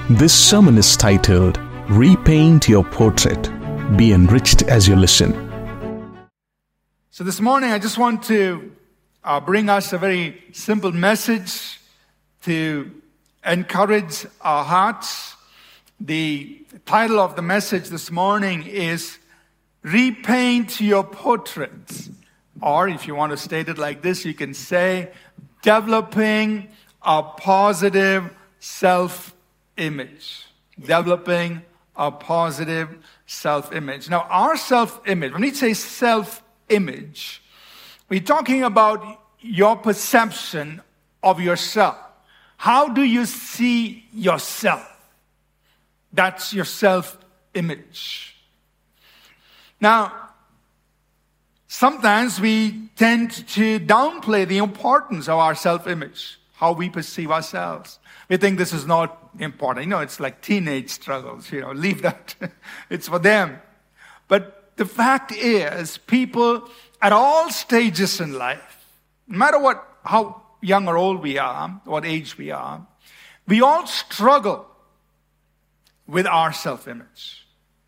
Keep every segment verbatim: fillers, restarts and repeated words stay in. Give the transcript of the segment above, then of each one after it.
This sermon is titled, Repaint Your Portrait. Be enriched as you listen. So this morning I just want to uh, bring us a very simple message to encourage our hearts. The title of the message this morning is Repaint Your Portrait. Or if you want to state it like this, you can say, Developing a Positive Self-Image. Developing a positive self-image. Now, our self-image, when we say self-image, we're talking about your perception of yourself. How do you see yourself? That's your self-image. Now, sometimes we tend to downplay the importance of our self-image, how we perceive ourselves. We think this is not important. You know, it's like teenage struggles, you know, leave that. It's for them. But the fact is, people at all stages in life, no matter what, how young or old we are, what age we are, we all struggle with our self-image.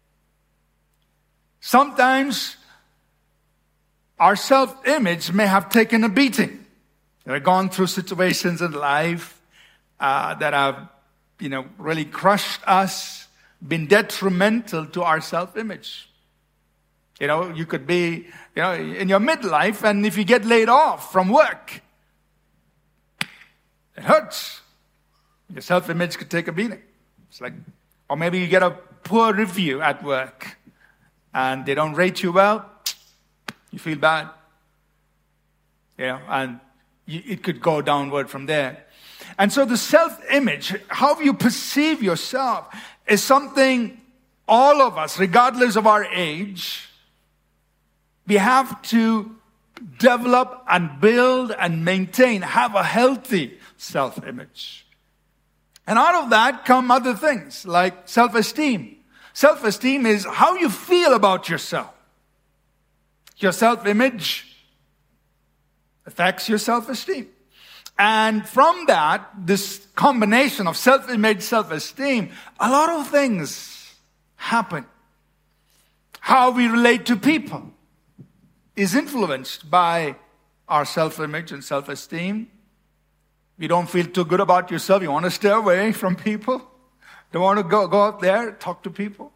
Sometimes our self-image may have taken a beating. We've gone through situations in life uh, that have, you know, really crushed us, been detrimental to our self-image. You know, you could be, you know, in your midlife, and if you get laid off from work, it hurts. Your self-image could take a beating. It's like, or maybe you get a poor review at work, and they don't rate you well. You feel bad. You know, and you, it could go downward from there. And so the self-image, how you perceive yourself, is something all of us, regardless of our age, we have to develop and build and maintain, have a healthy self-image. And out of that come other things like self-esteem. Self-esteem is how you feel about yourself. Your self-image affects your self-esteem. And from that, this combination of self-image, self-esteem, a lot of things happen. How we relate to people is influenced by our self-image and self-esteem. You don't feel too good about yourself. You want to stay away from people. Don't want to go, go out there, talk to people.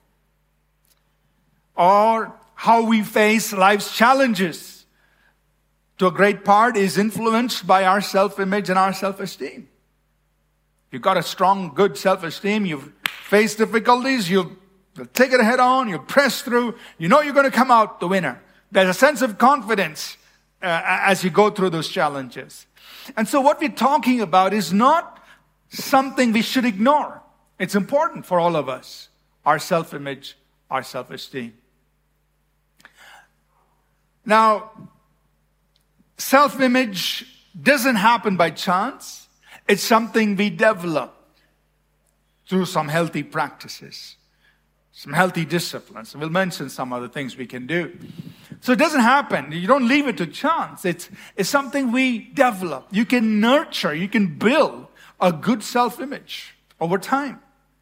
Or how we face life's challenges, to a great part, is influenced by our self-image and our self-esteem. You've got a strong, good self-esteem. You've faced difficulties. You'll, you'll take it head on. You'll press through. You know you're going to come out the winner. There's a sense of confidence uh, as you go through those challenges. And so what we're talking about is not something we should ignore. It's important for all of us. Our self-image, our self-esteem. Now, self-image doesn't happen by chance. It's something we develop through some healthy practices, some healthy disciplines. We'll mention some other things we can do. So it doesn't happen. You don't leave it to chance. It's, it's something we develop. You can nurture, you can build a good self-image over time.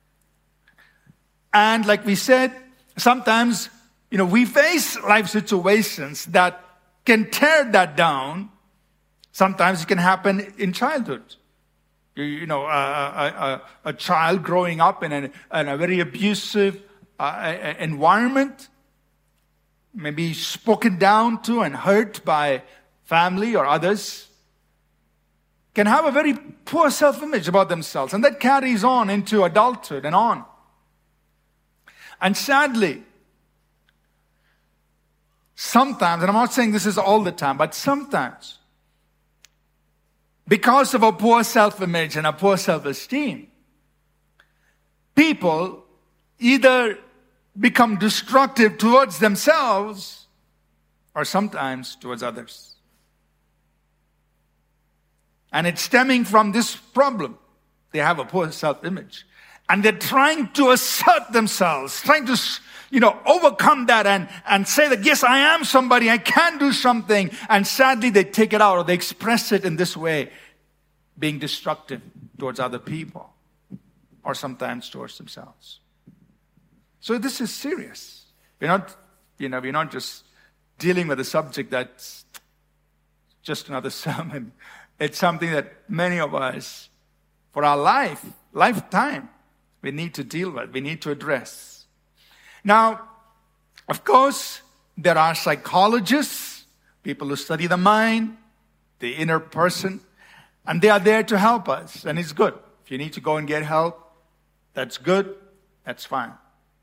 And like we said, sometimes, you know, we face life situations that can tear that down. Sometimes it can happen in childhood. You, you know, a, a, a, a child growing up in, an, in a very abusive uh, environment, maybe spoken down to and hurt by family or others, can have a very poor self-image about themselves. And that carries on into adulthood and on. And sadly, sometimes, and I'm not saying this is all the time, but sometimes, because of a poor self-image and a poor self-esteem, people either become destructive towards themselves or sometimes towards others. And it's stemming from this problem. They have a poor self-image. And they're trying to assert themselves, trying to, you know, overcome that and, and say that, yes, I am somebody, I can do something. And sadly, they take it out or they express it in this way, being destructive towards other people. or sometimes towards themselves. So this is serious. We're not, you know, we're not just dealing with a subject that's just another sermon. It's something that many of us, for our life, lifetime, we need to deal with, we need to address. Now, of course, there are psychologists, people who study the mind, the inner person, and they are there to help us, and it's good. If you need to go and get help, that's good, that's fine.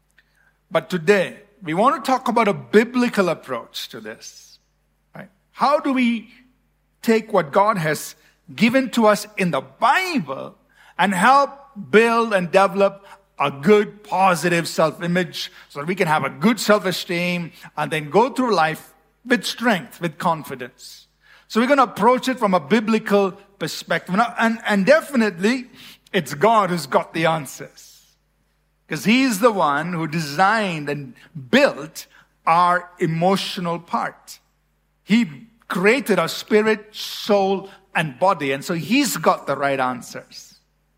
But today, we want to talk about a biblical approach to this. Right? How do we take what God has given to us in the Bible and help build and develop a good, positive self-image so that we can have a good self-esteem and then go through life with strength, with confidence. So we're going to approach it from a biblical perspective. And, and definitely, it's God who's got the answers. Because He's the one who designed and built our emotional part. He created our spirit, soul, and body. And so He's got the right answers.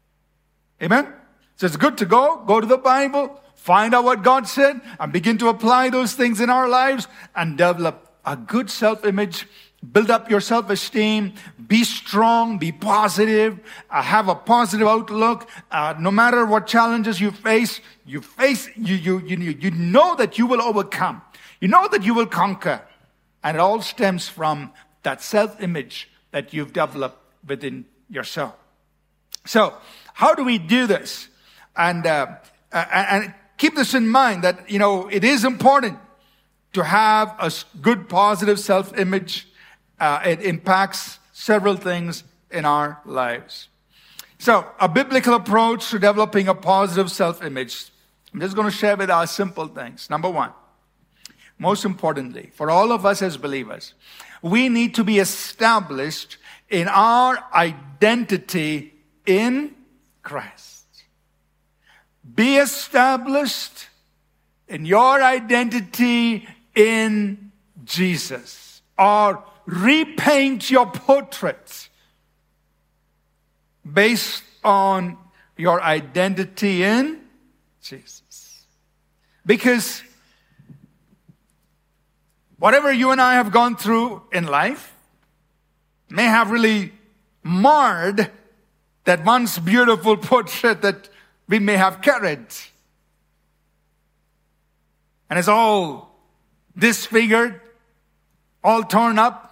Amen? So it's good to go. Go to the Bible, find out what God said, and begin to apply those things in our lives and develop a good self-image. Build up your self-esteem. Be strong. Be positive. Uh, have a positive outlook. Uh, no matter what challenges you face, you face you, you you you know that you will overcome. You know that you will conquer, and it all stems from that self-image that you've developed within yourself. So, how do we do this? And uh, uh, and keep this in mind that you know it is important to have a good, positive self-image. Uh, it impacts several things in our lives. So, a biblical approach to developing a positive self-image. I'm just going to share with us simple things. Number one, most importantly, for all of us as believers, we need to be established in our identity in Christ. Be established in your identity in Jesus. Or repaint your portrait based on your identity in Jesus. Because whatever you and I have gone through in life may have really marred that once beautiful portrait that we may have carried. And it's all disfigured, all torn up,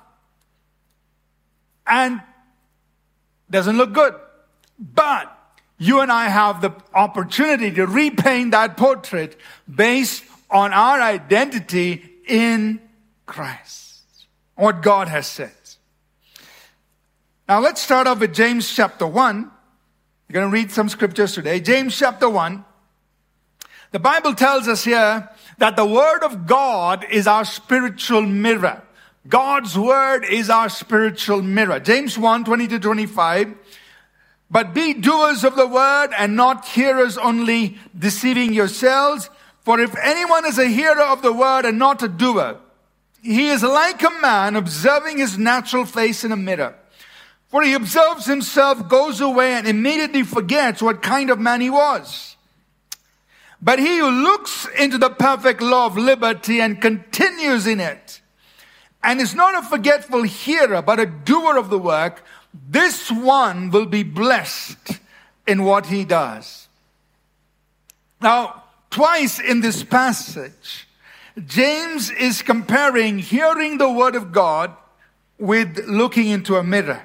and doesn't look good. But you and I have the opportunity to repaint that portrait based on our identity in Christ. What God has said. Now let's start off with James chapter one. We're going to read some scriptures today. James chapter one. The Bible tells us here that the Word of God is our spiritual mirror. God's Word is our spiritual mirror. James one, twenty to twenty-five. But be doers of the Word and not hearers only, deceiving yourselves. For if anyone is a hearer of the Word and not a doer, he is like a man observing his natural face in a mirror. For he observes himself, goes away, and immediately forgets what kind of man he was. But he who looks into the perfect law of liberty and continues in it, and is not a forgetful hearer, but a doer of the work, this one will be blessed in what he does. Now, twice in this passage, James is comparing hearing the word of God with looking into a mirror.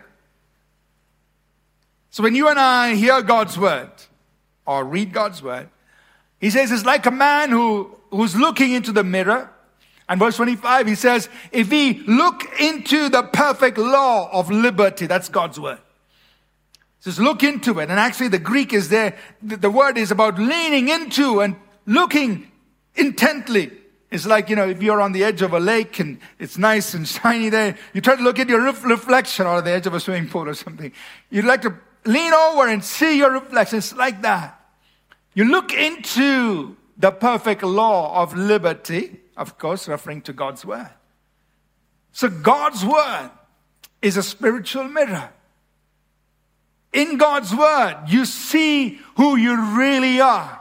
So when you and I hear God's word, or read God's word, he says it's like a man who, who's looking into the mirror. And verse twenty-five, he says, if we look into the perfect law of liberty, that's God's word. He says, look into it. And actually the Greek is there. The, the word is about leaning into and looking intently. It's like, you know, if you're on the edge of a lake and it's nice and shiny there, you try to look at your ref- reflection or the edge of a swimming pool or something. You'd like to lean over and see your reflection. It's like that. You look into the perfect law of liberty, of course, referring to God's word. So God's word is a spiritual mirror. In God's word, you see who you really are.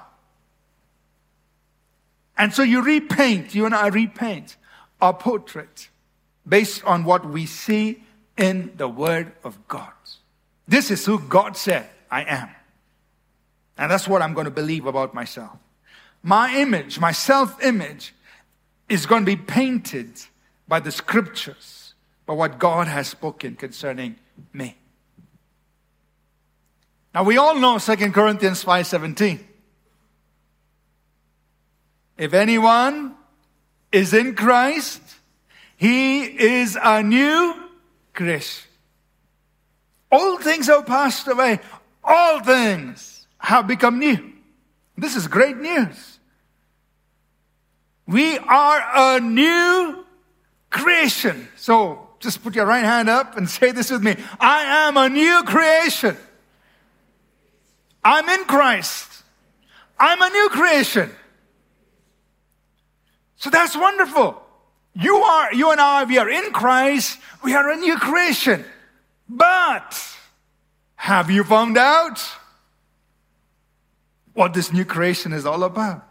And so you repaint, you and I repaint our portrait based on what we see in the word of God. This is who God said I am. And that's what I'm going to believe about myself. My image, my self-image is going to be painted by the scriptures, by what God has spoken concerning me. Now we all know Second Corinthians five seventeen. If anyone is in Christ, he is a new creation. All things have passed away. All things have become new. This is great news. We are a new creation. So just put your right hand up and say this with me. I am a new creation. I'm in Christ. I'm a new creation. So that's wonderful. You are, you and I, we are in Christ. We are a new creation. But have you found out what this new creation is all about?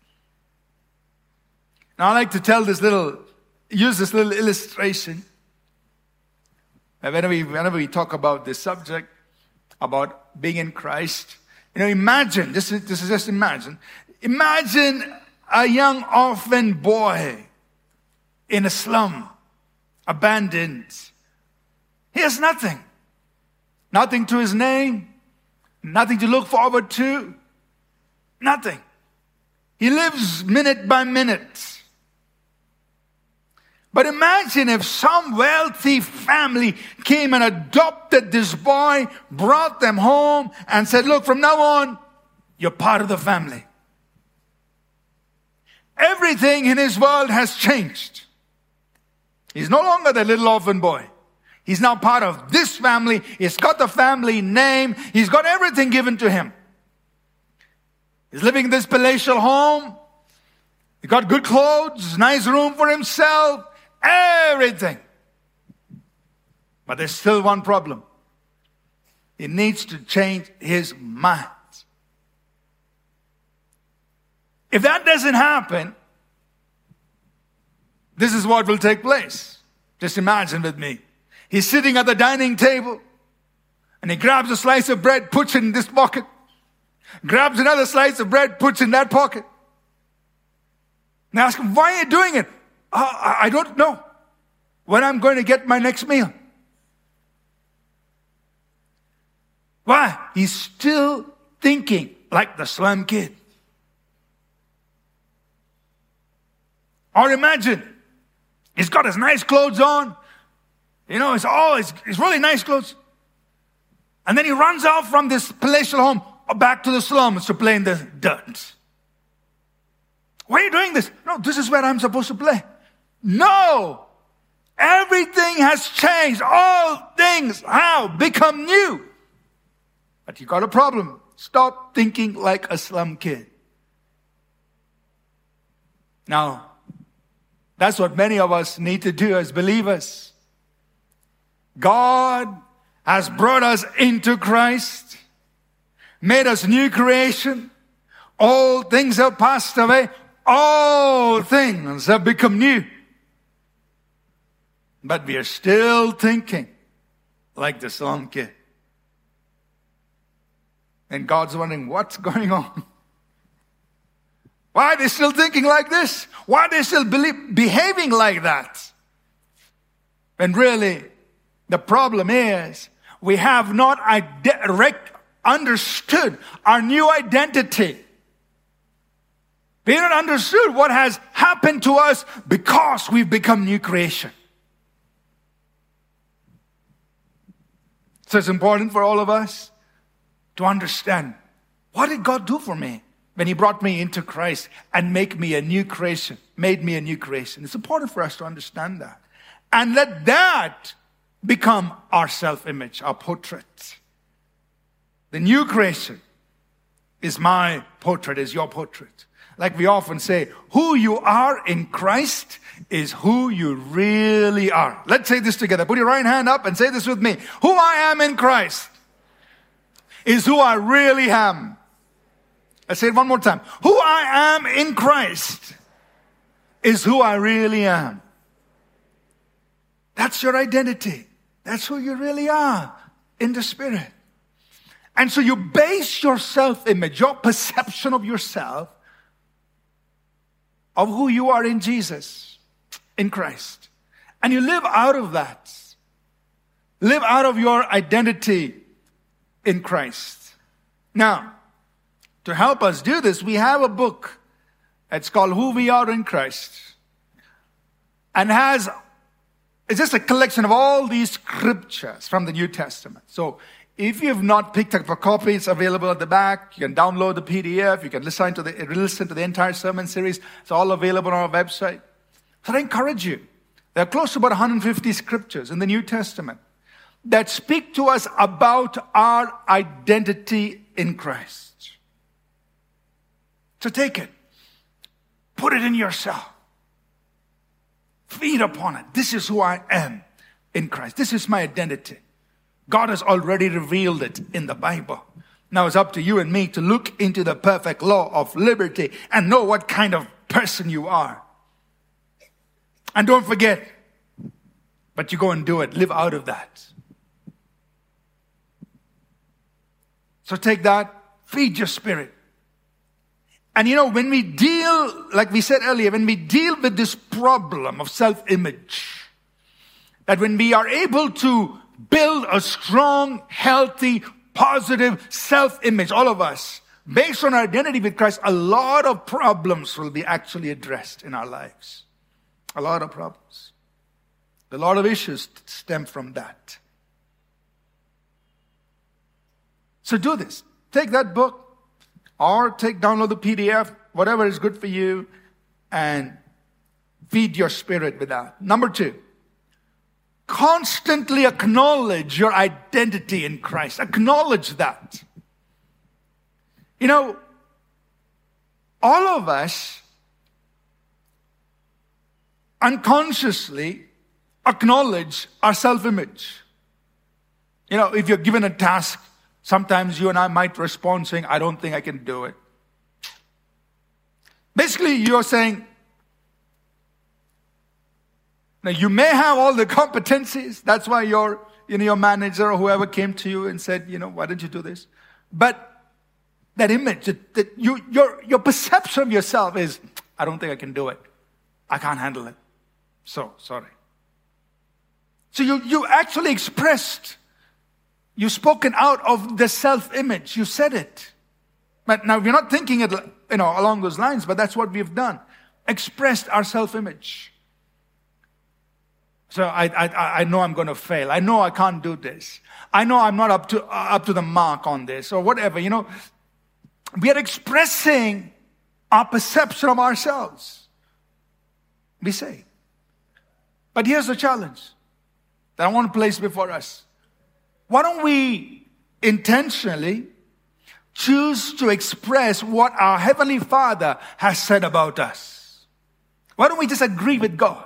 Now I like to tell this little, use this little illustration. Whenever we, whenever we talk about this subject, about being in Christ, you know, imagine, this is, this is just imagine, imagine a young orphan boy in a slum, abandoned. He has nothing. Nothing to his name. Nothing to look forward to. Nothing. He lives minute by minute. But imagine if some wealthy family came and adopted this boy, brought them home, and said, look, from now on, you're part of the family. Everything in his world has changed. He's no longer the little orphan boy. He's now part of this family. He's got the family name. He's got everything given to him. He's living in this palatial home. He got good clothes, nice room for himself, everything. But there's still one problem. He needs to change his mind. If that doesn't happen, this is what will take place. Just imagine with me. He's sitting at the dining table and he grabs a slice of bread, puts it in this pocket, grabs another slice of bread, puts it in that pocket. And I ask him, why are you doing it? Oh, I don't know when I'm going to get my next meal. Why? He's still thinking like the slum kid. Or imagine, he's got his nice clothes on. You know, it's all, it's, it's really nice clothes. And then he runs off from this palatial home back to the slums to play in the dirt. Why are you doing this? No, this is where I'm supposed to play. No! Everything has changed. All things have become new. But you got a problem. Stop thinking like a slum kid. Now, that's what many of us need to do as believers. God has brought us into Christ, made us new creation. All things have passed away. All things have become new. But we are still thinking like the slum kid. And God's wondering, what's going on? Why are they still thinking like this? Why are they still believe, behaving like that? And really, the problem is, we have not ide- understood our new identity. We haven't understood what has happened to us because we've become new creation. So it's important for all of us to understand, what did God do for me when He brought me into Christ and make me a new creation, made me a new creation? It's important for us to understand that. And let that become our self-image, our portrait. The new creation is my portrait, is your portrait. Like we often say, who you are in Christ is who you really are. Let's say this together. Put your right hand up and say this with me. Who I am in Christ is who I really am. I'll say it one more time. Who I am in Christ is who I really am. That's your identity. That's who you really are in the Spirit. And so you base your self-image, your perception of yourself, of who you are in Jesus, in Christ. And you live out of that. Live out of your identity in Christ. Now, to help us do this, we have a book. It's called Who We Are in Christ. And has, it's just a collection of all these scriptures from the New Testament. So if you have not picked up a copy, it's available at the back. You can download the P D F. You can listen to the, listen to the entire sermon series. It's all available on our website. So I encourage you. There are close to about one hundred fifty scriptures in the New Testament that speak to us about our identity in Christ. So take it. Put it in yourself. Feed upon it. This is who I am in Christ. This is my identity. God has already revealed it in the Bible. Now it's up to you and me to look into the perfect law of liberty and know what kind of person you are. And don't forget, but you go and do it. Live out of that. So take that, feed your spirit. And you know, when we deal, like we said earlier, when we deal with this problem of self-image, that when we are able to build a strong, healthy, positive self-image, all of us, based on our identity with Christ, a lot of problems will be actually addressed in our lives. A lot of problems. A lot of issues stem from that. So do this. Take that book or take download the P D F, whatever is good for you, and feed your spirit with that. Number two, constantly acknowledge your identity in Christ. Acknowledge that. You know, all of us unconsciously acknowledge our self-image. You know, if you're given a task, sometimes you and I might respond saying, I don't think I can do it. Basically, you're saying, now you may have all the competencies. That's why your, you know, your manager or whoever came to you and said, you know, why don't you do this? But that image, that, that you, your, your perception of yourself is, I don't think I can do it. I can't handle it. So, sorry. So you, you actually expressed, you've spoken out of the self-image. You said it. But now we're not thinking it, you know, along those lines, but that's what we've done. Expressed our self-image. So I, I, I know I'm going to fail. I know I can't do this. I know I'm not up to, uh, up to the mark on this or whatever. You know, we are expressing our perception of ourselves. We say. But here's the challenge that I want to place before us. Why don't we intentionally choose to express what our Heavenly Father has said about us? Why don't we just agree with God?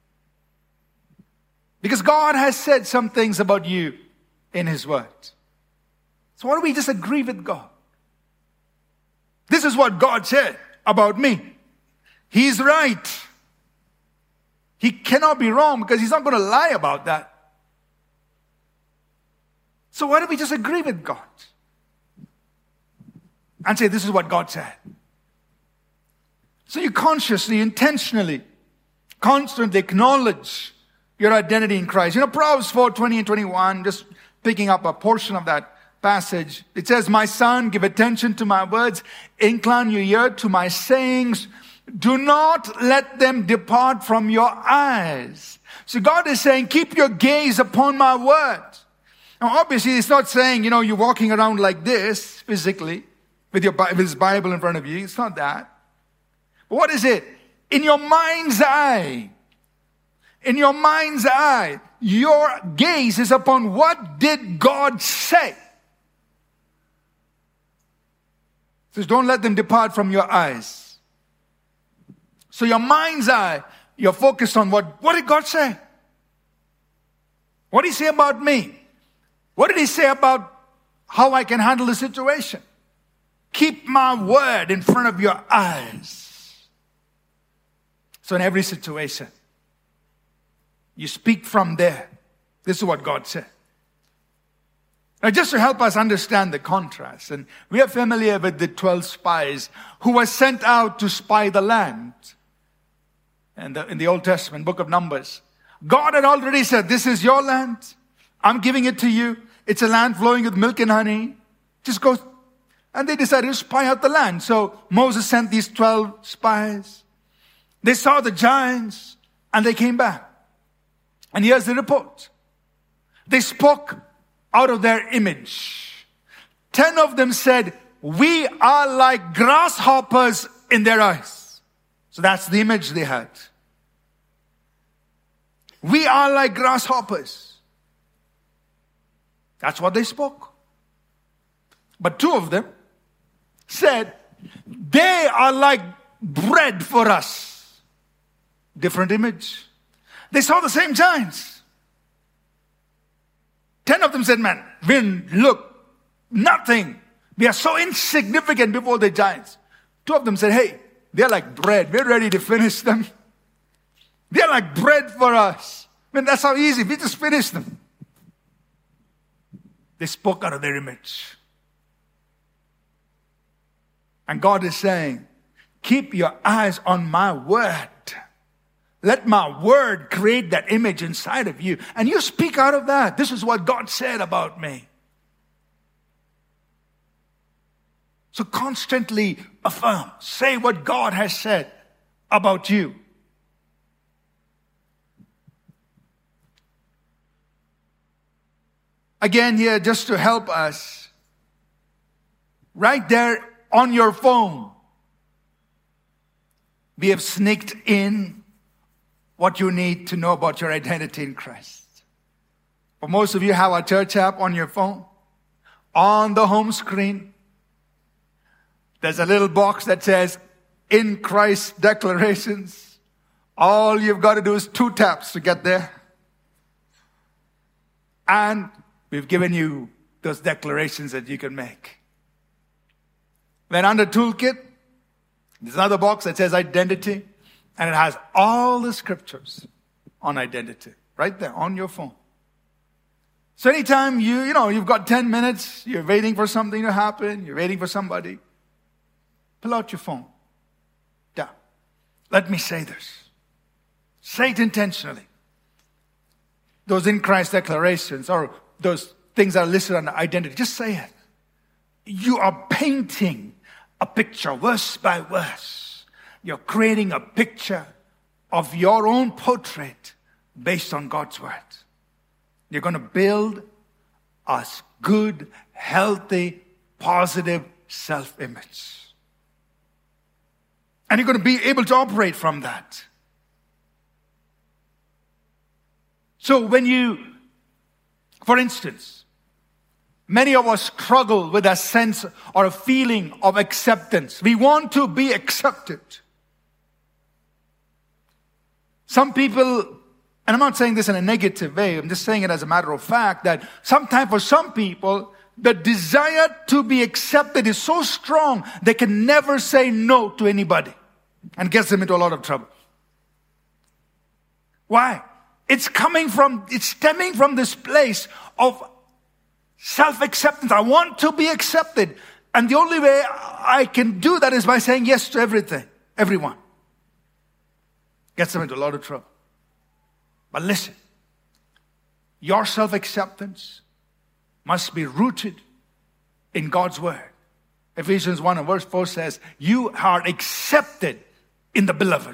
Because God has said some things about you in His Word. So why don't we just agree with God? This is what God said about me. He's right. He cannot be wrong because He's not going to lie about that. So why don't we just agree with God? And say, this is what God said. So you consciously, intentionally, constantly acknowledge your identity in Christ. You know, Proverbs four, twenty and twenty-one, just picking up a portion of that passage. It says, my son, give attention to my words. Incline your ear to my sayings. Do not let them depart from your eyes. So God is saying, keep your gaze upon my word. Now, obviously, it's not saying, you know, you're walking around like this physically with your with His Bible in front of you. It's not that. But what is it? In your mind's eye. In your mind's eye, your gaze is upon what did God say. So don't let them depart from your eyes. So your mind's eye, you're focused on what, what did God say? What did He say about me? What did He say about how I can handle the situation. Keep my word in front of your eyes. So in every situation, you speak from there. This is what God said. Now, just to help us understand the contrast, and we are familiar with the twelve spies who were sent out to spy the land. And in the Old Testament, book of Numbers, God had already said, this is your land. I'm giving it to you. It's a land flowing with milk and honey. Just go. And they decided to spy out the land. So Moses sent these twelve spies. They saw the giants and they came back. And here's the report. They spoke out of their image. Ten of them said, we are like grasshoppers in their eyes. So that's the image they had. We are like grasshoppers. That's what they spoke. But two of them said, they are like bread for us. Different image. They saw the same giants. Ten of them said, man, we look nothing. We are so insignificant before the giants. Two of them said, hey, they're like bread. We're ready to finish them. They're like bread for us. I mean, that's how easy. We just finish them. They spoke out of their image. And God is saying, keep your eyes on my word. Let my word create that image inside of you. And you speak out of that. This is what God said about me. So constantly affirm. Say what God has said about you. Again here, just to help us, right there on your phone, we have sneaked in what you need to know about your identity in Christ. For most of you have our church app on your phone. On the home screen, there's a little box that says, in Christ declarations. All you've got to do is two taps to get there. And we've given you those declarations that you can make. Then under toolkit, there's another box that says identity. And it has all the scriptures on identity. Right there on your phone. So anytime you, you know, you've got ten minutes, you're waiting for something to happen, you're waiting for somebody, pull out your phone. Yeah. Let me say this. Say it intentionally. Those in Christ declarations or those things that are listed under identity, just say it. You are painting a picture, verse by verse. You're creating a picture of your own portrait based on God's word. You're going to build a good, healthy, positive self-image. And you're going to be able to operate from that. So when you, for instance, many of us struggle with a sense or a feeling of acceptance. We want to be accepted. Some people, and I'm not saying this in a negative way, I'm just saying it as a matter of fact, that sometimes for some people, the desire to be accepted is so strong, they can never say no to anybody and gets them into a lot of trouble. Why? It's coming from, it's stemming from this place of self-acceptance. I want to be accepted. And the only way I can do that is by saying yes to everything, everyone. Gets them into a lot of trouble. But listen, your self-acceptance must be rooted in God's word. Ephesians one and verse four says, you are accepted in the beloved.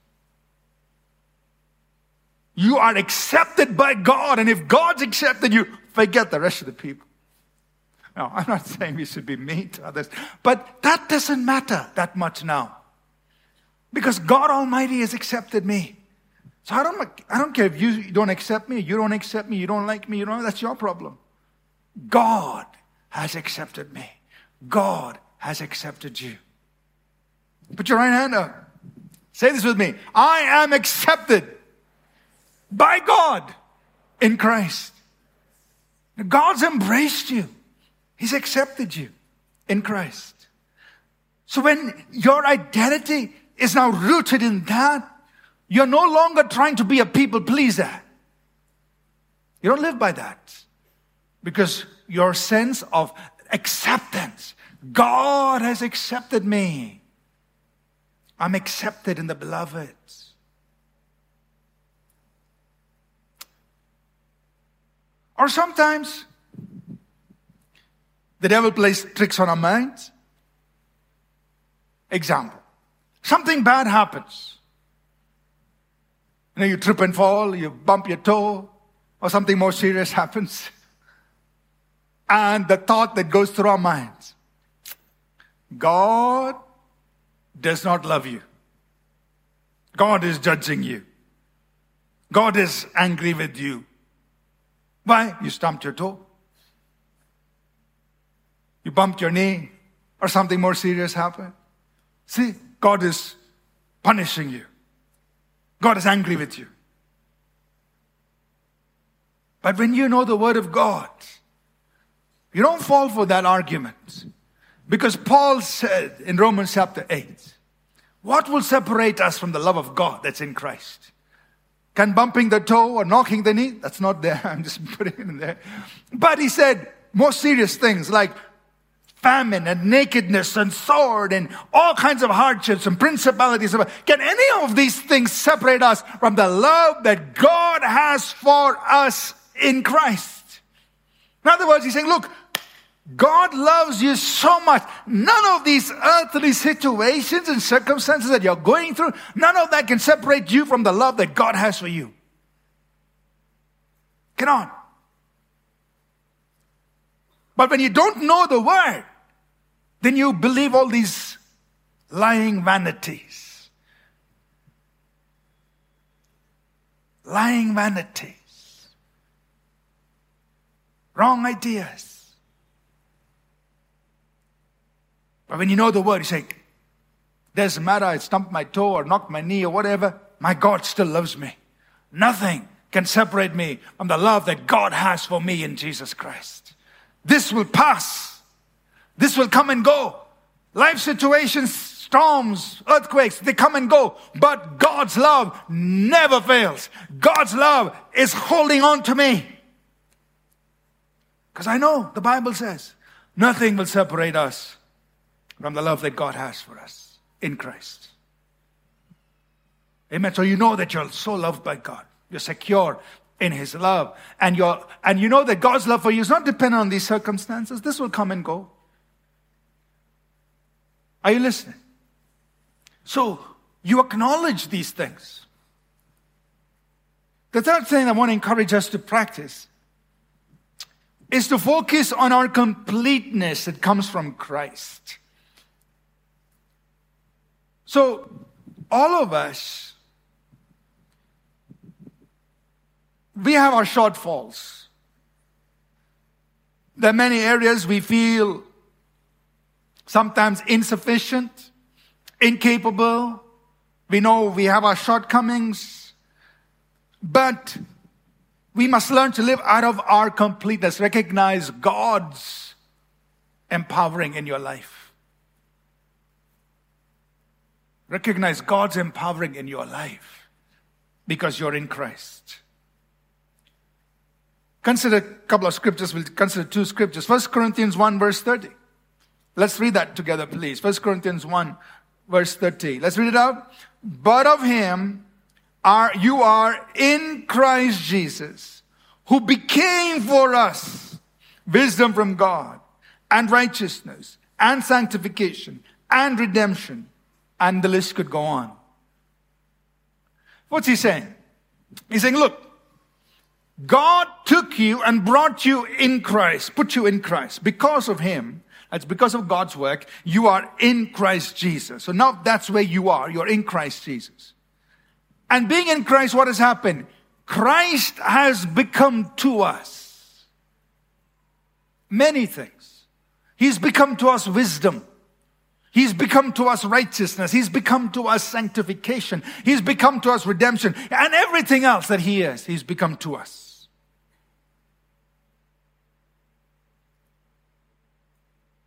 You are accepted by God. And if God's accepted you, forget the rest of the people. Now, I'm not saying we should be mean to others, but that doesn't matter that much now. Because God Almighty has accepted me. So I don't, I don't care if you don't accept me, you don't accept me, you don't like me, you don't, that's your problem. God has accepted me. God has accepted you. Put your right hand up. Say this with me. I am accepted by God in Christ. God's embraced you. He's accepted you in Christ. So when your identity is now rooted in that, you're no longer trying to be a people pleaser. You don't live by that. Because your sense of acceptance, God has accepted me. I'm accepted in the beloved. Or sometimes the devil plays tricks on our minds. Example, something bad happens. You know, you trip and fall, you bump your toe, or something more serious happens. And the thought that goes through our minds, God does not love you. God is judging you. God is angry with you. Why? You stumped your toe. You bumped your knee, or something more serious happened. See, God is punishing you. God is angry with you. But when you know the Word of God, you don't fall for that argument. Because Paul said in Romans chapter eight, what will separate us from the love of God that's in Christ? Can bumping the toe or knocking the knee? That's not there. I'm just putting it in there. But he said more serious things like famine and nakedness and sword and all kinds of hardships and principalities. Can any of these things separate us from the love that God has for us in Christ? In other words, he's saying, look, God loves you so much. None of these earthly situations and circumstances that you're going through, none of that can separate you from the love that God has for you. Get on. But when you don't know the Word, then you believe all these lying vanities. Lying vanities. Wrong ideas. But when you know the Word, you say, doesn't matter, I stumped my toe or knocked my knee or whatever, my God still loves me. Nothing can separate me from the love that God has for me in Jesus Christ. This will pass. This will come and go. Life situations, storms, earthquakes, they come and go. But God's love never fails. God's love is holding on to me. Because I know the Bible says nothing will separate us from the love that God has for us in Christ. Amen. So you know that you're so loved by God. You're secure in His love. And you're, and you know that God's love for you is not dependent on these circumstances. This will come and go. Are you listening? So you acknowledge these things. The third thing I want to encourage us to practice is to focus on our completeness that comes from Christ. So, all of us, we have our shortfalls. There are many areas we feel sometimes insufficient, incapable. We know we have our shortcomings. But we must learn to live out of our completeness. Recognize God's empowering in your life. Recognize God's empowering in your life because you're in Christ. Consider a couple of scriptures. We'll consider two scriptures. First Corinthians one verse thirty. Let's read that together, please. First Corinthians one verse thirty. Let's read it out. But of Him are you are in Christ Jesus, who became for us wisdom from God and righteousness and sanctification and redemption. And the list could go on. What's he saying? He's saying, look, God took you and brought you in Christ, put you in Christ. Because of Him, that's because of God's work, you are in Christ Jesus. So now that's where you are. You're in Christ Jesus. And being in Christ, what has happened? Christ has become to us many things. He's become to us wisdom. He's become to us righteousness. He's become to us sanctification. He's become to us redemption. And everything else that He is, He's become to us.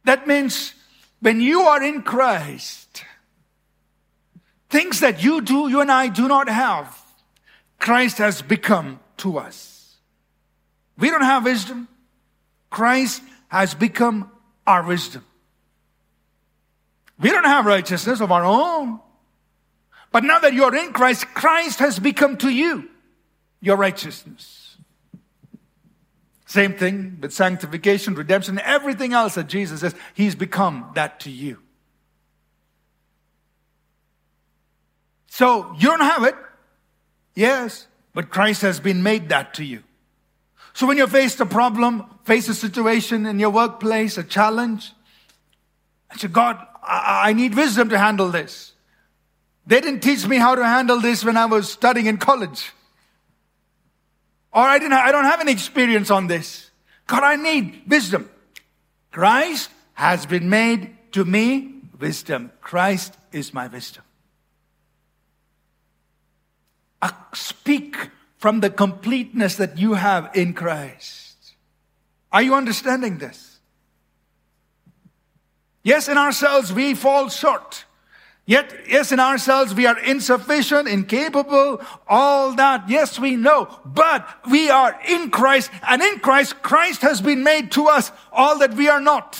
That means when you are in Christ, things that you do, you and I do not have, Christ has become to us. We don't have wisdom. Christ has become our wisdom. We don't have righteousness of our own. But now that you're in Christ, Christ has become to you your righteousness. Same thing with sanctification, redemption, everything else that Jesus says, He's become that to you. So you don't have it, yes, but Christ has been made that to you. So when you face a problem, face a situation in your workplace, a challenge, I say, God, I, I need wisdom to handle this. They didn't teach me how to handle this when I was studying in college. Or I didn't. I don't have any experience on this. God, I need wisdom. Christ has been made to me wisdom. Christ is my wisdom. I speak from the completeness that you have in Christ. Are you understanding this? Yes, in ourselves we fall short. Yet, yes, in ourselves we are insufficient, incapable, all that. Yes, we know. But we are in Christ, and in Christ, Christ has been made to us all that we are not.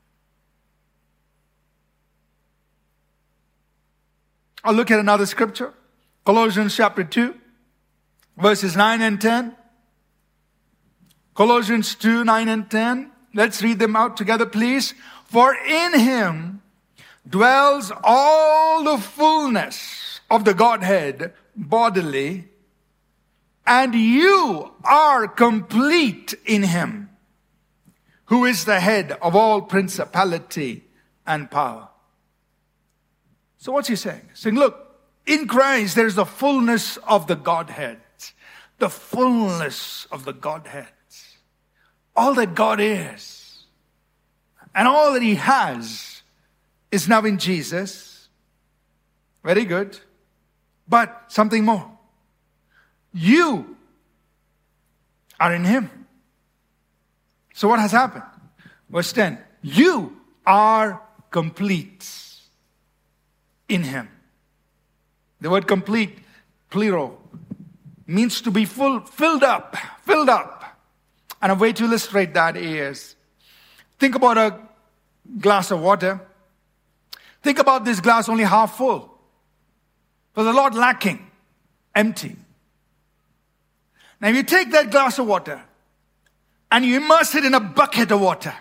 I'll look at another scripture. Colossians chapter two, verses nine and ten. Colossians two, nine and ten. Let's read them out together, please. For in Him dwells all the fullness of the Godhead bodily, and you are complete in Him, who is the head of all principality and power. So what's he saying? He's saying, look, in Christ there's the fullness of the Godhead. The fullness of the Godhead. All that God is, and all that He has, is now in Jesus. Very good. But something more. You are in Him. So what has happened? Verse ten. You are complete in Him. The word complete, plero, means to be full, filled up, filled up. And a way to illustrate that is, think about a glass of water. Think about this glass only half full. There's a lot lacking, empty. Now if you take that glass of water and you immerse it in a bucket of water,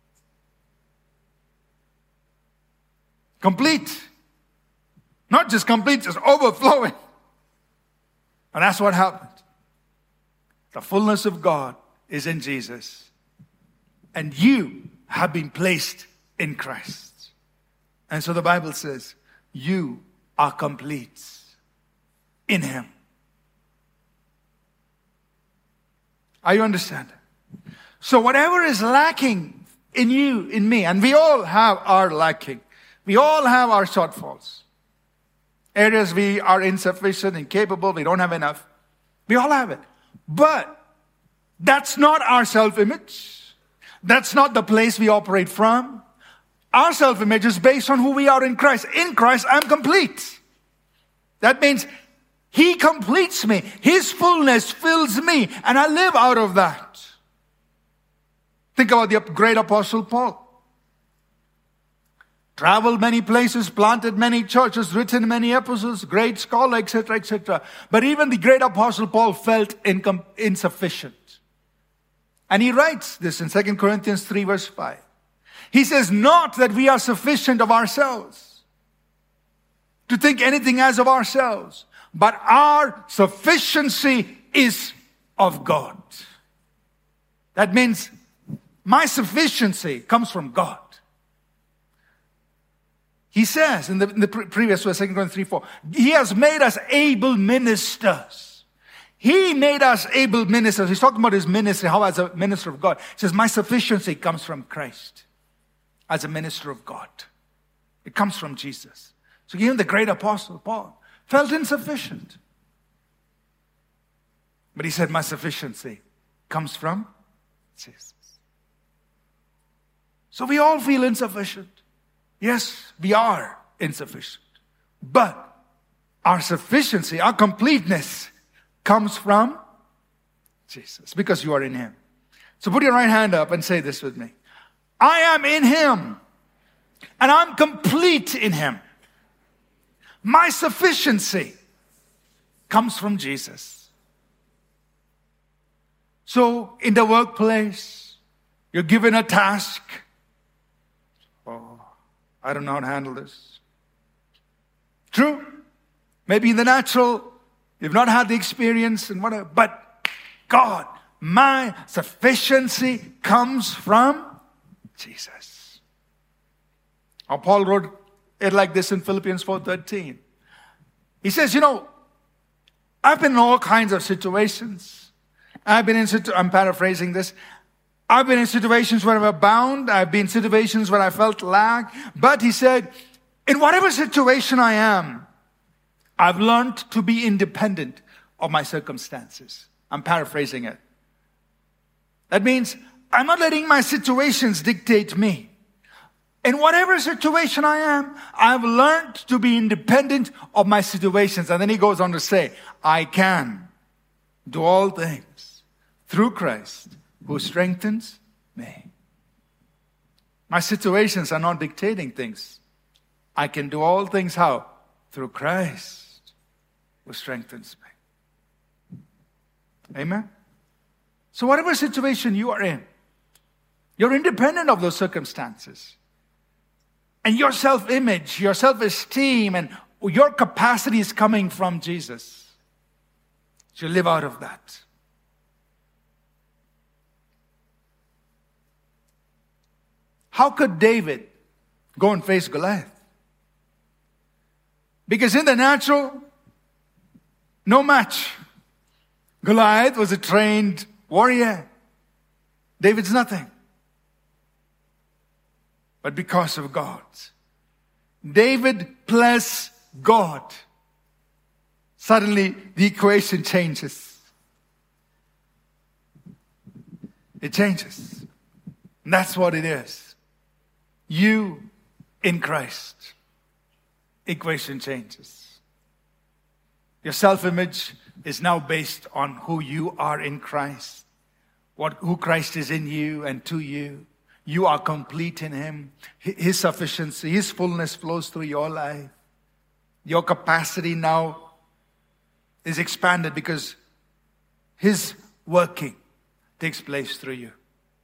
complete. Not just complete, just overflowing. And that's what happened. The fullness of God is in Jesus. And you have been placed in Christ. And so the Bible says, you are complete in Him. Are you understanding? So whatever is lacking in you, in me, and we all have our lacking. We all have our shortfalls. Areas we are insufficient, incapable, we don't have enough. We all have it. But that's not our self-image. That's not the place we operate from. Our self-image is based on who we are in Christ. In Christ, I'm complete. That means He completes me. His fullness fills me, and I live out of that. Think about the great apostle Paul. Traveled many places, planted many churches, written many epistles, great scholar, et cetera, et cetera. But even the great apostle Paul felt incom- insufficient. And he writes this in Second Corinthians three, verse five. He says, not that we are sufficient of ourselves, to think anything as of ourselves, but our sufficiency is of God. That means my sufficiency comes from God. He says in the, in the pre- previous verse, Second Corinthians three, four, He has made us able ministers. He made us able ministers. He's talking about His ministry, how as a minister of God. He says, my sufficiency comes from Christ as a minister of God. It comes from Jesus. So even the great apostle Paul felt insufficient. But he said, my sufficiency comes from Jesus. So we all feel insufficient. Yes, we are insufficient. But our sufficiency, our completeness comes from Jesus, because you are in Him. So put your right hand up and say this with me. I am in Him, and I'm complete in Him. My sufficiency comes from Jesus. So in the workplace, you're given a task. Oh, I don't know how to handle this. True. Maybe in the natural, you've not had the experience and whatever. But God, my sufficiency comes from Jesus. Or Paul wrote it like this in Philippians four thirteen. He says, you know, I've been in all kinds of situations. I've been in, situ- I'm paraphrasing this. I've been in situations where I've bound. I've been in situations where I felt lack. But he said, in whatever situation I am, I've learned to be independent of my circumstances. I'm paraphrasing it. That means I'm not letting my situations dictate me. In whatever situation I am, I've learned to be independent of my situations. And then he goes on to say, I can do all things through Christ who strengthens me. My situations are not dictating things. I can do all things how? Through Christ who strengthens me. Amen? So whatever situation you are in, you're independent of those circumstances. And your self-image, your self-esteem, and your capacity is coming from Jesus. So you live out of that. How could David go and face Goliath? Because in the natural, no match. Goliath was a trained warrior. David's nothing. But because of God. David plus God. Suddenly the equation changes. It changes. And that's what it is. You in Christ. Equation changes. Your self-image is now based on who you are in Christ. What, who Christ is in you and to you. You are complete in Him. His sufficiency, His fullness flows through your life. Your capacity now is expanded because His working takes place through you.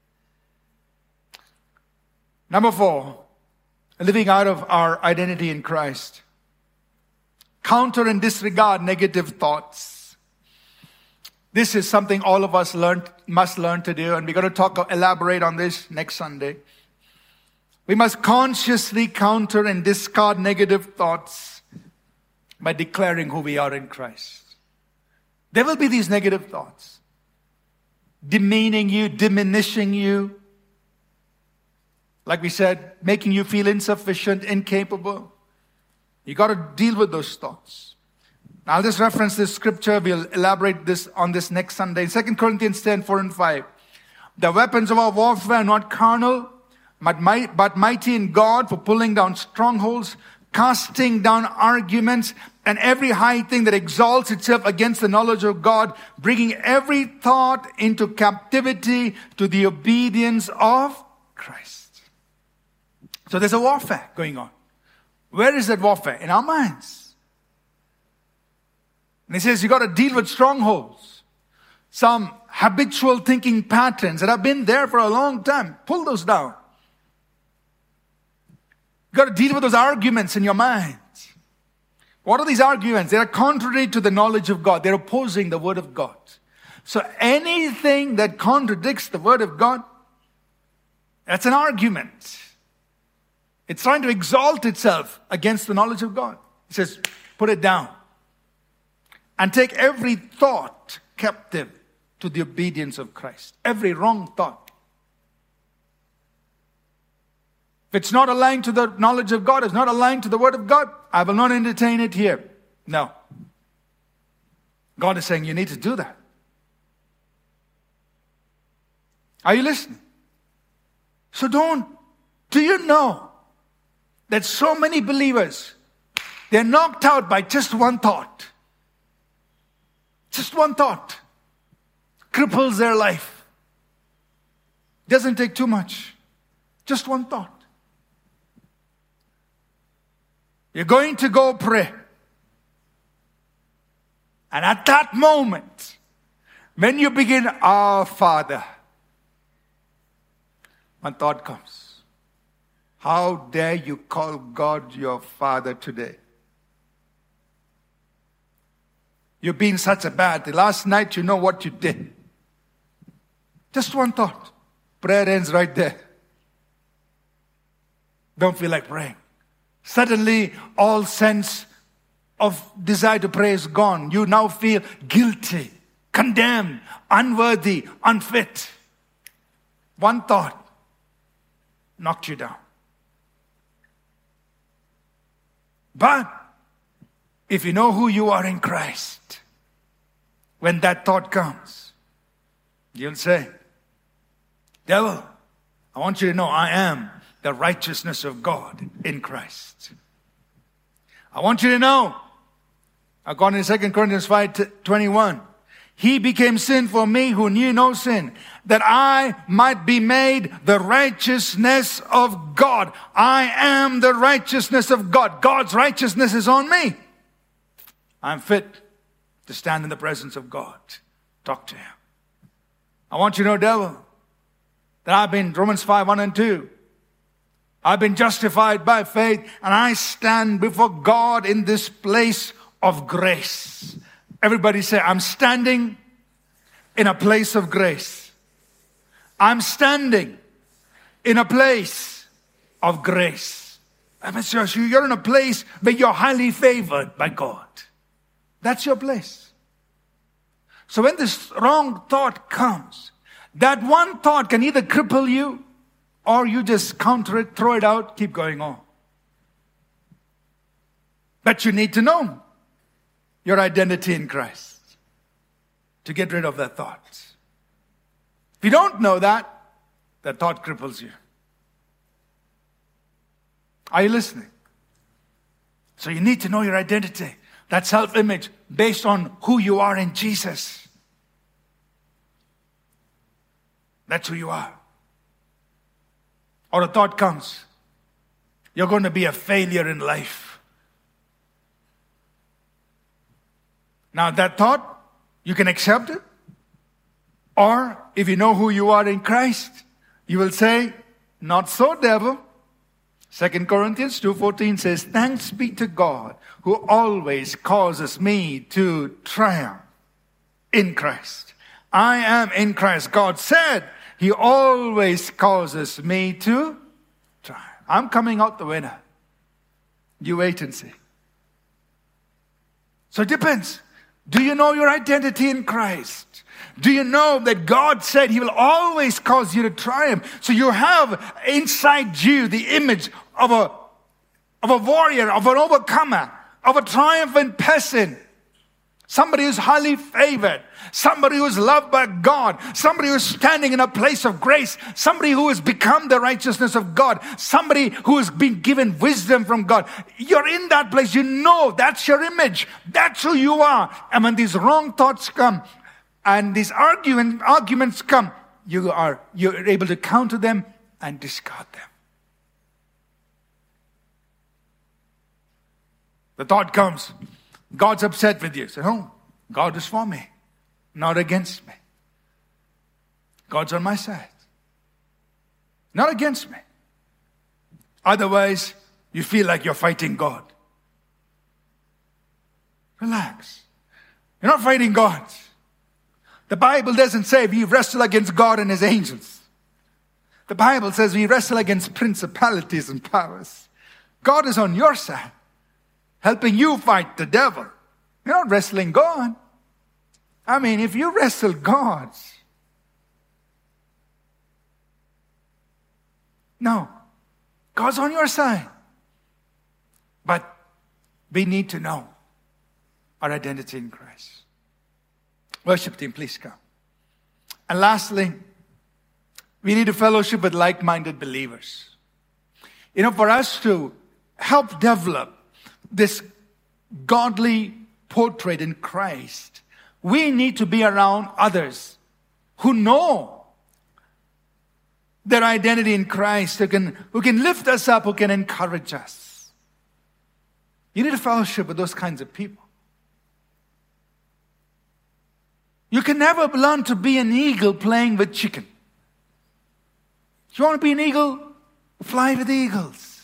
Number four, living out of our identity in Christ. Counter and disregard negative thoughts. This is something all of us learn, must learn to do, and we're going to talk, elaborate on this next Sunday. We must consciously counter and discard negative thoughts by declaring who we are in Christ. There will be these negative thoughts, demeaning you, diminishing you, like we said, making you feel insufficient, incapable. You got to deal with those thoughts. I'll just reference this scripture. We'll elaborate this on this next Sunday. Second Corinthians ten, four and five. The weapons of our warfare are not carnal, but mighty in God for pulling down strongholds, casting down arguments, and every high thing that exalts itself against the knowledge of God, bringing every thought into captivity to the obedience of Christ. So there's a warfare going on. Where is that warfare? In our minds. And he says you got to deal with strongholds. Some habitual thinking patterns that have been there for a long time. Pull those down. You got to deal with those arguments in your mind. What are these arguments? They are contrary to the knowledge of God. They're opposing the Word of God. So anything that contradicts the Word of God, that's an argument. It's trying to exalt itself against the knowledge of God. He says, put it down. And take every thought captive to the obedience of Christ. Every wrong thought. If it's not aligned to the knowledge of God, it's not aligned to the Word of God, I will not entertain it here. No. God is saying you need to do that. Are you listening? So don't Do you know that so many believers, they're knocked out by just one thought? Just one thought cripples their life. Doesn't take too much. Just one thought. You're going to go pray. And at that moment, when you begin, Our Father, one thought comes. How dare you call God your Father today? You've been such a bad day. Last night, you know what you did. Just one thought. Prayer ends right there. Don't feel like praying. Suddenly, all sense of desire to pray is gone. You now feel guilty, condemned, unworthy, unfit. One thought knocked you down. But if you know who you are in Christ, when that thought comes, you'll say, Devil, I want you to know I am the righteousness of God in Christ. I want you to know, according to Second Corinthians five twenty-one, He became sin for me who knew no sin, that I might be made the righteousness of God. I am the righteousness of God. God's righteousness is on me. I'm fit to stand in the presence of God. Talk to Him. I want you to know, devil, that I've been, Romans five, one and two. I've been justified by faith, and I stand before God in this place of grace. Everybody say, I'm standing in a place of grace. I'm standing in a place of grace. I mean, you're in a place where you're highly favored by God. That's your place. So when this wrong thought comes, that one thought can either cripple you or you just counter it, throw it out, keep going on. But you need to know your identity in Christ to get rid of that thought. If you don't know that, that thought cripples you. Are you listening? So you need to know your identity. That self-image based on who you are in Jesus. That's who you are. Or a thought comes, you're going to be a failure in life. Now that thought, you can accept it. Or if you know who you are in Christ, you will say, not so, devil. Second Corinthians two fourteen says, thanks be to God who always causes me to triumph in Christ. I am in Christ. God said He always causes me to triumph. I'm coming out the winner. You wait and see. So it depends. Do you know your identity in Christ? Do you know that God said He will always cause you to triumph? So you have inside you the image of a, of a warrior, of an overcomer, of a triumphant person. Somebody who's highly favored. Somebody who is loved by God. Somebody who is standing in a place of grace. Somebody who has become the righteousness of God. Somebody who has been given wisdom from God. You're in that place. You know that's your image. That's who you are. And when these wrong thoughts come and these argument, arguments come, you are you're able to counter them and discard them. The thought comes, God's upset with you. Say, oh, God is for me, not against me. God's on my side, not against me. Otherwise, you feel like you're fighting God. Relax. You're not fighting God. The Bible doesn't say we wrestle against God and His angels. The Bible says we wrestle against principalities and powers. God is on your side, helping you fight the devil. You're not wrestling God. I mean, if you wrestle God, no, God's on your side. But we need to know our identity in Christ. Worship team, please come. And lastly, we need to fellowship with like-minded believers. You know, for us to help develop this godly portrait in Christ, we need to be around others who know their identity in Christ, who can, who can lift us up, who can encourage us. You need a fellowship with those kinds of people. You can never learn to be an eagle playing with chicken. You want to be an eagle? Fly with eagles.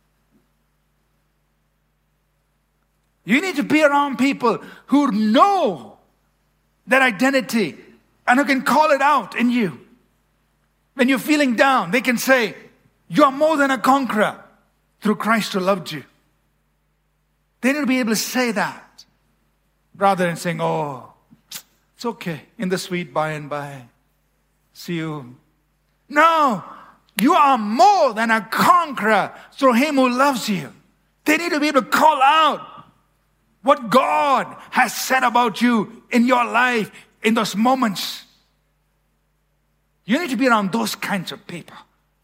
You need to be around people who know their identity and who can call it out in you. When you're feeling down, they can say, you are more than a conqueror through Christ who loved you. They need to be able to say that rather than saying, oh, it's okay, in the sweet by and by. See you. No, you are more than a conqueror through him who loves you. They need to be able to call out what God has said about you in your life in those moments. You need to be around those kinds of people.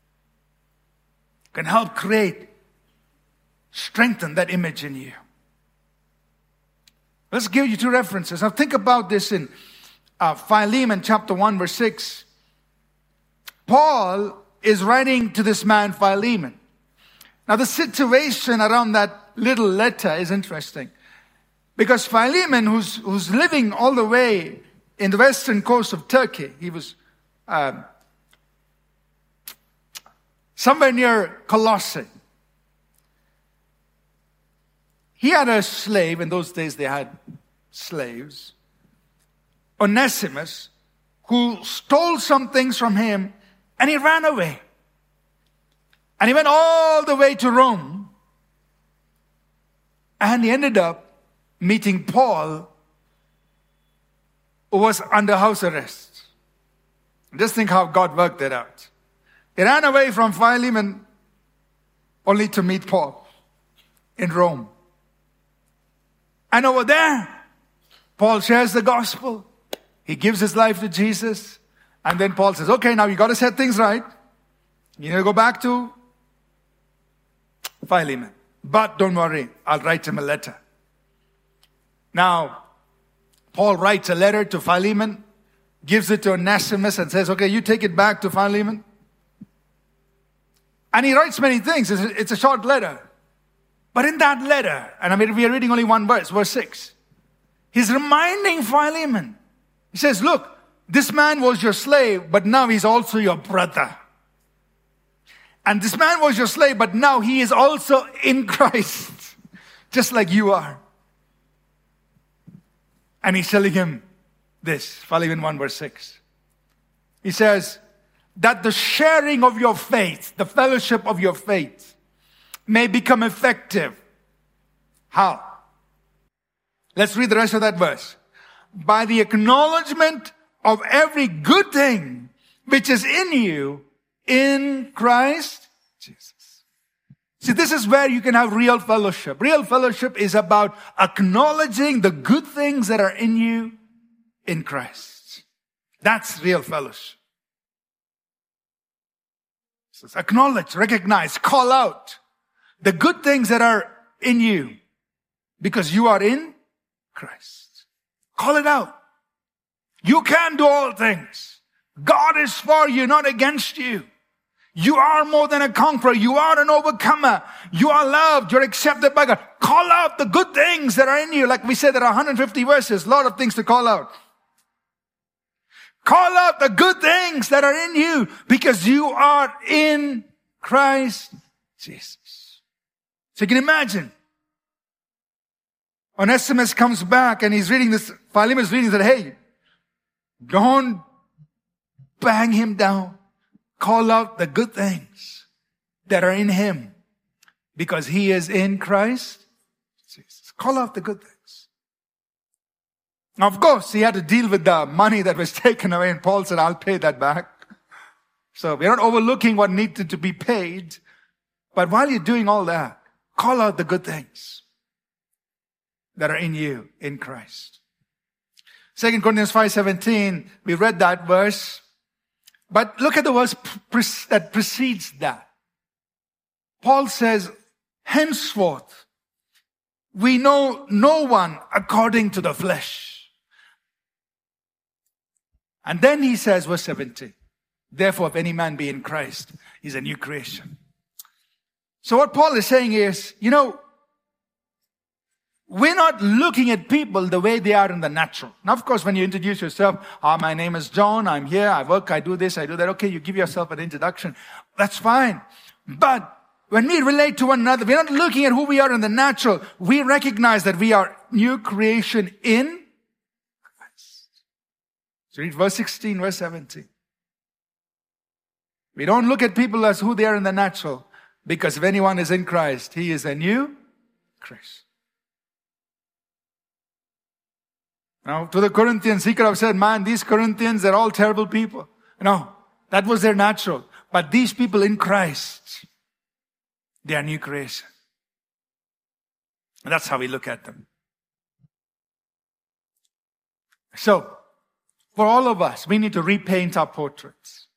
Can help create, strengthen that image in you. Let's give you two references. Now think about this in uh, Philemon chapter one verse six. Paul is writing to this man Philemon. Now the situation around that little letter is interesting. Because Philemon, who's, who's living all the way in the western coast of Turkey, he was um, somewhere near Colossae. He had a slave. In those days they had slaves. Onesimus, who stole some things from him and he ran away. And he went all the way to Rome. And he ended up meeting Paul, who was under house arrest. Just think how God worked that out. He ran away from Philemon only to meet Paul in Rome. And over there, Paul shares the gospel. He gives his life to Jesus. And then Paul says, okay, now you got to set things right. You need to go back to Philemon. But don't worry, I'll write him a letter. Now, Paul writes a letter to Philemon, gives it to Onesimus and says, okay, you take it back to Philemon. And he writes many things. It's a, it's a short letter. But in that letter, and I mean, we are reading only one verse, verse six. He's reminding Philemon. He says, look, this man was your slave, but now he's also your brother. And this man was your slave, but now he is also in Christ, just like you are. And he's telling him this, Philemon one verse six. He says, that the sharing of your faith, the fellowship of your faith, may become effective. How? Let's read the rest of that verse. By the acknowledgement of every good thing which is in you in Christ Jesus. See, this is where you can have real fellowship. Real fellowship is about acknowledging the good things that are in you in Christ. That's real fellowship. So acknowledge, recognize, call out the good things that are in you because you are in Christ. Call it out. You can do all things. God is for you, not against you. You are more than a conqueror. You are an overcomer. You are loved. You're accepted by God. Call out the good things that are in you. Like we said, there are one hundred fifty verses, a lot of things to call out. Call out the good things that are in you because you are in Christ Jesus. So you can imagine. Onesimus comes back and he's reading this. Philemon is reading that, hey, don't bang him down. Call out the good things that are in him because he is in Christ Jesus. Call out the good things. Now, of course, he had to deal with the money that was taken away, and Paul said, I'll pay that back. So we're not overlooking what needed to be paid. But while you're doing all that, call out the good things that are in you in Christ. Second Corinthians five seventeen, we read that verse. But look at the verse that precedes that. Paul says, henceforth, we know no one according to the flesh. And then he says, verse seventeen, therefore, if any man be in Christ, he's a new creation. So what Paul is saying is, you know, we're not looking at people the way they are in the natural. Now, of course, when you introduce yourself, ah, my name is John, I'm here, I work, I do this, I do that. Okay, you give yourself an introduction. That's fine. But when we relate to one another, we're not looking at who we are in the natural. We recognize that we are new creation in Christ. So read verse sixteen, verse seventeen. We don't look at people as who they are in the natural, because if anyone is in Christ, he is a new creation. Now, to the Corinthians, he could have said, man, these Corinthians, they're all terrible people. No, that was their natural. But these people in Christ, they are new creation. And that's how we look at them. So, for all of us, we need to repaint our portraits.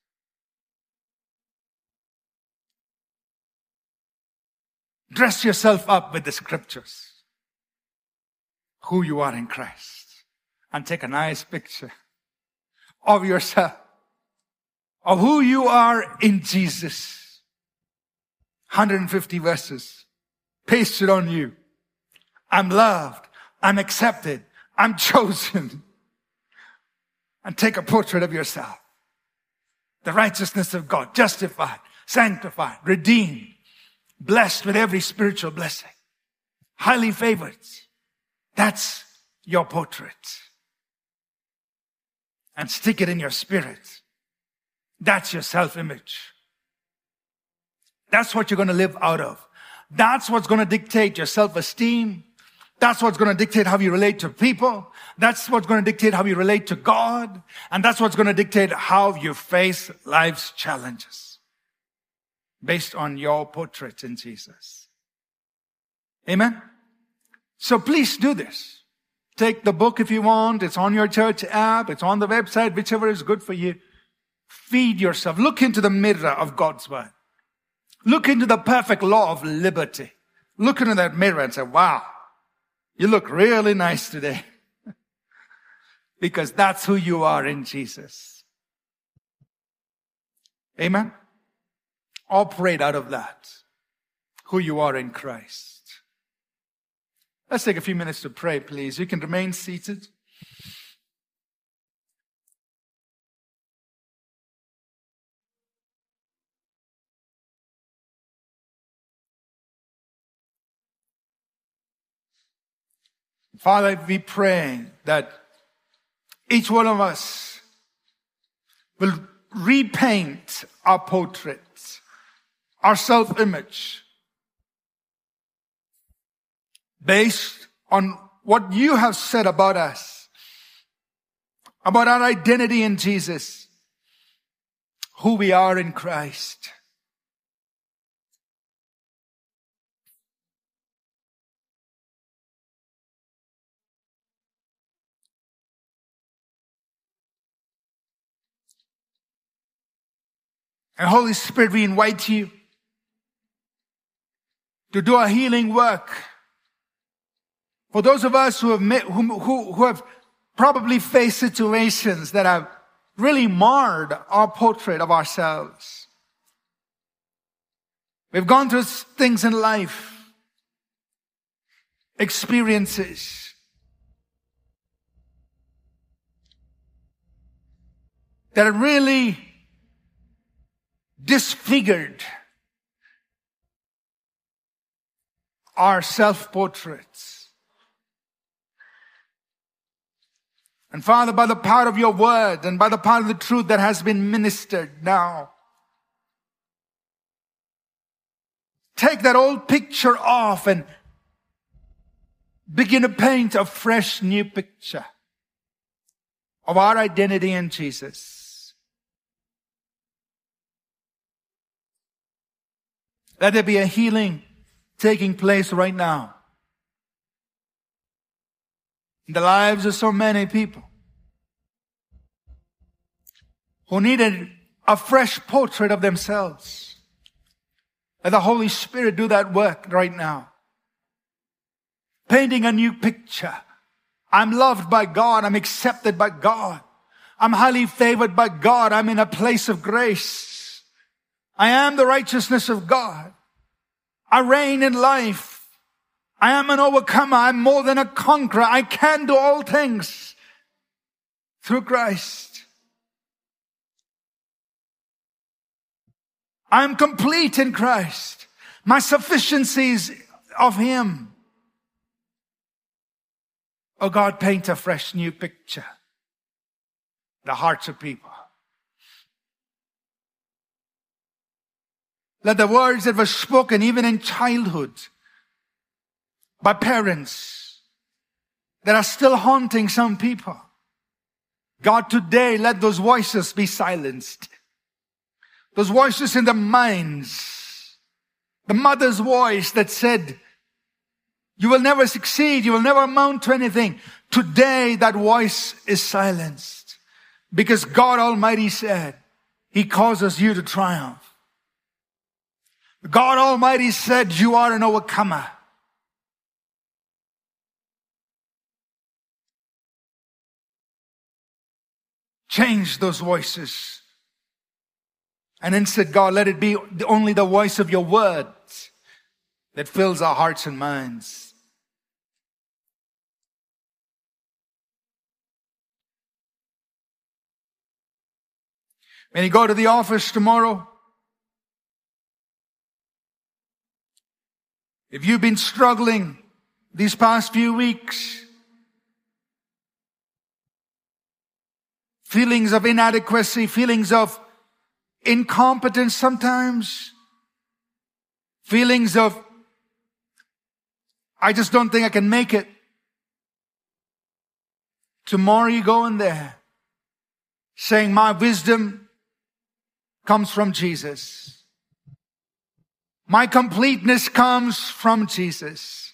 Dress yourself up with the scriptures. Who you are in Christ. And take a nice picture of yourself. Of who you are in Jesus. one hundred fifty verses. Pasted on you. I'm loved. I'm accepted. I'm chosen. And take a portrait of yourself. The righteousness of God. Justified. Sanctified. Redeemed. Blessed with every spiritual blessing. Highly favored. That's your portrait. And stick it in your spirit. That's your self-image. That's what you're going to live out of. That's what's going to dictate your self-esteem. That's what's going to dictate how you relate to people. That's what's going to dictate how you relate to God. And that's what's going to dictate how you face life's challenges. Based on your portrait in Jesus. Amen? So please do this. Take the book if you want. It's on your church app. It's on the website, whichever is good for you. Feed yourself. Look into the mirror of God's word. Look into the perfect law of liberty. Look into that mirror and say, wow, you look really nice today. Because that's who you are in Jesus. Amen? Operate out of that. Who you are in Christ. Let's take a few minutes to pray, please. You can remain seated. Father, we pray that each one of us will repaint our portraits, our self-image, based on what you have said about us, about our identity in Jesus, who we are in Christ. And Holy Spirit, we invite you to do a healing work. For those of us who have met, who, who, who have probably faced situations that have really marred our portrait of ourselves. We've gone through things in life, experiences that have really disfigured our self-portraits. And Father, by the power of your word and by the power of the truth that has been ministered now, take that old picture off and begin to paint a fresh new picture of our identity in Jesus. Let there be a healing taking place right now in the lives of so many people who needed a fresh portrait of themselves. Let the Holy Spirit do that work right now. Painting a new picture. I'm loved by God. I'm accepted by God. I'm highly favored by God. I'm in a place of grace. I am the righteousness of God. I reign in life. I am an overcomer. I'm more than a conqueror. I can do all things through Christ. I am complete in Christ. My sufficiency is of Him. Oh God, paint a fresh new picture. The hearts of people. Let the words that were spoken even in childhood by parents that are still haunting some people. God, today let those voices be silenced. Those voices in the minds. The mother's voice that said, you will never succeed. You will never amount to anything. Today that voice is silenced. Because God Almighty said, He causes you to triumph. God Almighty said, you are an overcomer. Change those voices. And instead, God, let it be only the voice of your words that fills our hearts and minds. When you go to the office tomorrow, if you've been struggling these past few weeks, feelings of inadequacy, feelings of incompetence sometimes, feelings of, I just don't think I can make it. Tomorrow you go in there saying, my wisdom comes from Jesus. My completeness comes from Jesus.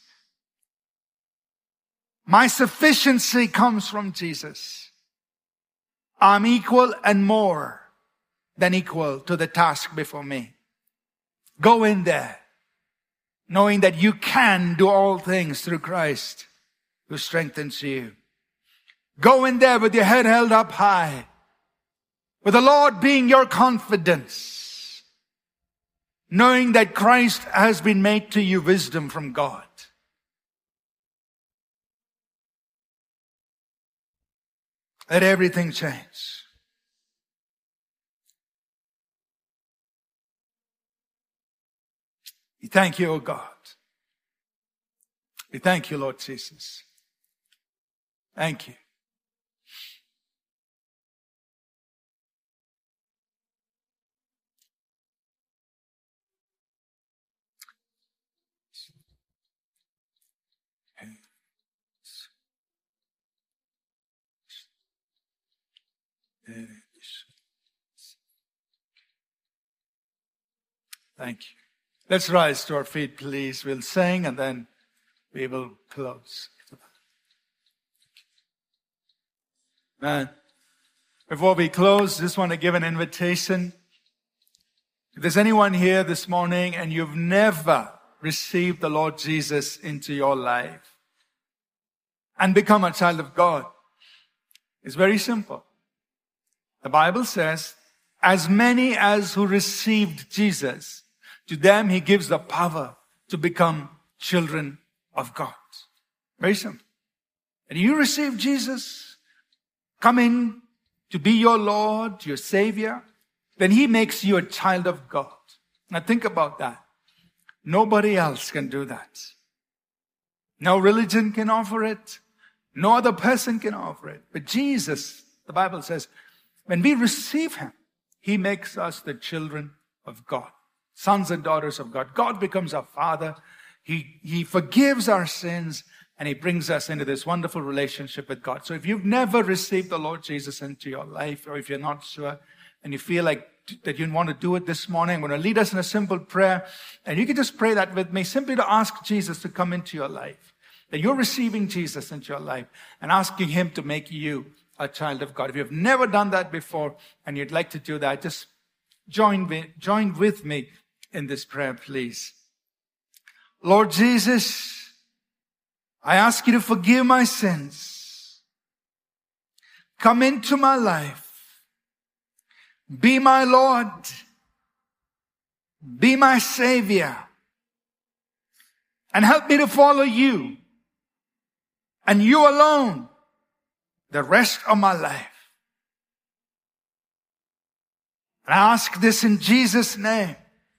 My sufficiency comes from Jesus. I'm equal and more than equal to the task before me. Go in there, knowing that you can do all things through Christ who strengthens you. Go in there with your head held up high, with the Lord being your confidence, knowing that Christ has been made to you wisdom from God. Let everything change. We thank you, O God. We thank you, Lord Jesus. Thank you. Thank you. Let's rise to our feet, please. We'll sing and then we will close. Man, before we close, just want to give an invitation. If there's anyone here this morning and you've never received the Lord Jesus into your life and become a child of God, it's very simple. The Bible says, as many as who received Jesus, to them He gives the power to become children of God. Very simple. And you receive Jesus, come in to be your Lord, your Savior, then He makes you a child of God. Now think about that. Nobody else can do that. No religion can offer it. No other person can offer it. But Jesus, the Bible says, when we receive Him, He makes us the children of God. Sons and daughters of God. God becomes our Father. He, he forgives our sins and He brings us into this wonderful relationship with God. So if you've never received the Lord Jesus into your life, or if you're not sure and you feel like that you want to do it this morning, I'm going to lead us in a simple prayer. And you can just pray that with me, simply to ask Jesus to come into your life. That you're receiving Jesus into your life and asking Him to make you a child of God. If you've never done that before and you'd like to do that, just join with, join with me in this prayer, please. Lord Jesus, I ask you to forgive my sins. Come into my life. Be my Lord. Be my Savior. And help me to follow you and you alone the rest of my life. And I ask this in Jesus' name.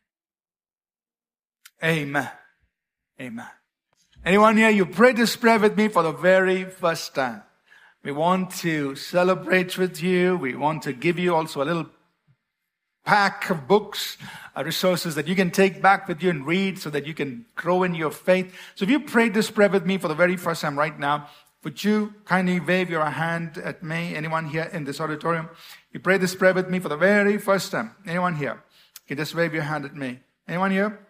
Amen. Amen. Anyone here, you prayed this prayer with me for the very first time. We want to celebrate with you. We want to give you also a little pack of books, uh, resources that you can take back with you and read so that you can grow in your faith. So if you prayed this prayer with me for the very first time right now, would you kindly wave your hand at me? Anyone here in this auditorium? You prayed this prayer with me for the very first time. Anyone here? You can just wave your hand at me. Anyone here?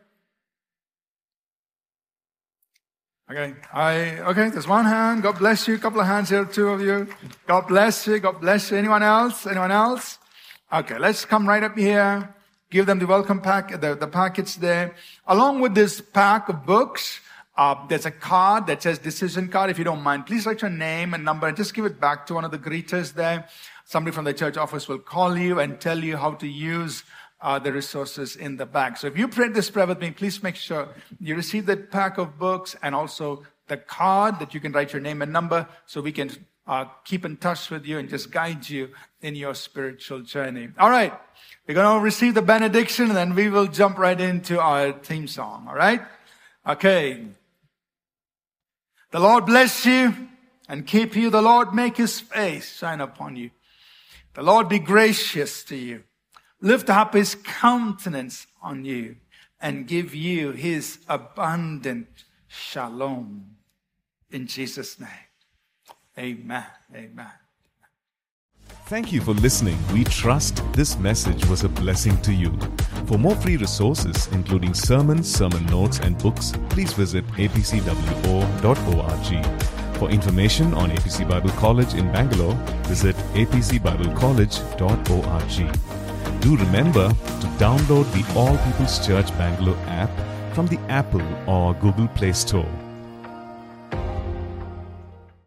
Okay, I, okay, there's one hand. God bless you. A couple of hands here, two of you. God bless you. God bless you. Anyone else? Anyone else? Okay, let's come right up here. Give them the welcome pack, the, the packets there. Along with this pack of books, uh, there's a card that says decision card. If you don't mind, please write your name and number and just give it back to one of the greeters there. Somebody from the church office will call you and tell you how to use uh, the resources in the back. So if you prayed this prayer with me, please make sure you receive that pack of books and also the card that you can write your name and number so we can uh, keep in touch with you and just guide you in your spiritual journey. All right. We're going to receive the benediction and then we will jump right into our theme song. All right. Okay. The Lord bless you and keep you. The Lord make his face shine upon you. The Lord be gracious to you. Lift up his countenance on you and give you his abundant shalom. In Jesus' name. Amen. Amen. Thank you for listening. We trust this message was a blessing to you. For more free resources, including sermons, sermon notes, and books, please visit a p c w o dot org. For information on A P C Bible College in Bangalore, visit a p c bible college dot org. Do remember to download the All People's Church Bangalore app from the Apple or Google Play Store.